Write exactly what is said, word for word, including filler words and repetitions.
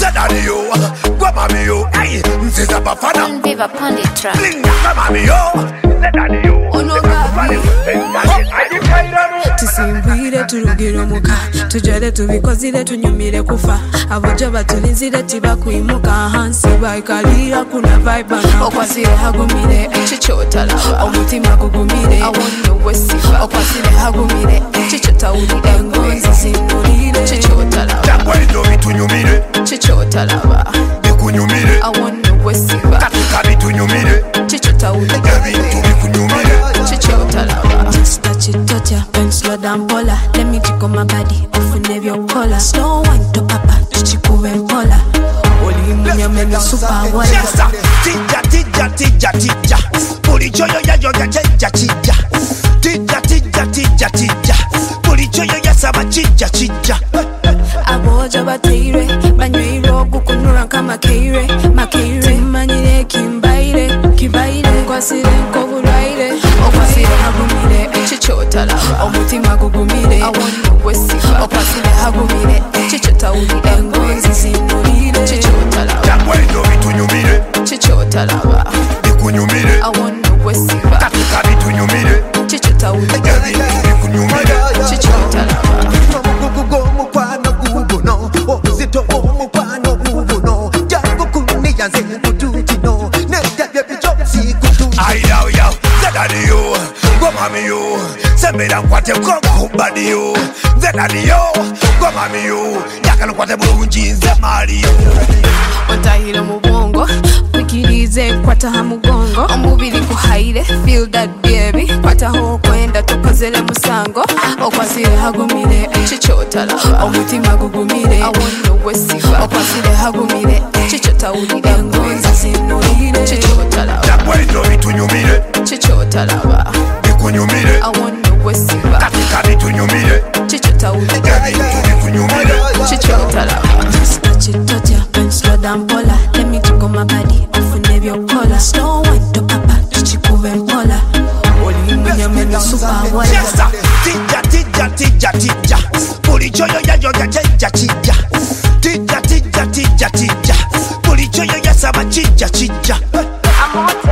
Zedani yo, go mami yo. Hey, mziza bafana. Viva Pandit track. Linga go mami yo. Zedani yo. Tusimbwire turugire omuka tujere tubikozire tunyumire kufa abojo batulinzire tibakwimuka hansi bayikalira kuna vibe na okwasire hagumire chichota lava omutima gugumire awonno wesifa okwasire hagumire chichota uli engonzi zinulire chichota lava Jangwendo bitunyumire chichota lava bikunyumire awonno wesifa katika bitunyumire chichota uli ebintu bikunyumire chichota lava touch it, touch ya, pen slow down, pola. Let me tickle my body, off and your collar. Slow wine to papa, chichiku and pola. Oli munya mena super wala. Chesta, tija, tija, tija, tija. Puri choyo ya yo ya tija, tija. Tija, tija, tija, tija. Puri choyo ya saba tija, tija. Aboja bateire, banyweiro kukunura kama keire, makeire. Manyire kimbaire, kibaire. Kwasire nkoburaire, okwasire hagumire. Chichota lava omutima gugumire awonno wesifa okwasire hagumire chichota uli engonzi zinulire chichota lava Jangwendo bitunyumire chichota lava bikunyumire awonno wesifa katika bitunyumire chichota uli ebintu bikunyumire chichota lava Gugugo mukwano guguno obuzito omukwano guguno jangu kuniyanze kututino nedabye bijosi kutu Ayaw yaw Zedani yo go mami yo Sembera nkwate koko badi yo Zedani yo go mami yo Yakala nkwate bulungi nze mali yo Otahire mu bwongo wikirize kwata ha mugongo omubiri kuhaire feel that baby kwata ho kwenda tukozele musango okwasire hagumire chichota lava omutima gugumire awonno wesifa okwasire hagumire chichota uli engonzi zinulire chichota lava Jangwendo bitunyumire chichota lava bikunyumire awonno wesifa katika bitunyumire chichota uli ebintu bikunyumire chichota lava touch it, touch ya, pen slow down, pola. Let me tickle my body, off and your collar. Slow wine to papa, chichiku and pola. Oli munya mena super wala. Chesta, tija, tija, tija, tija. Puri choyo ya yo ya tija, tija. Tija, tija, tija, tija. Puri choyo ya saba tija, tija.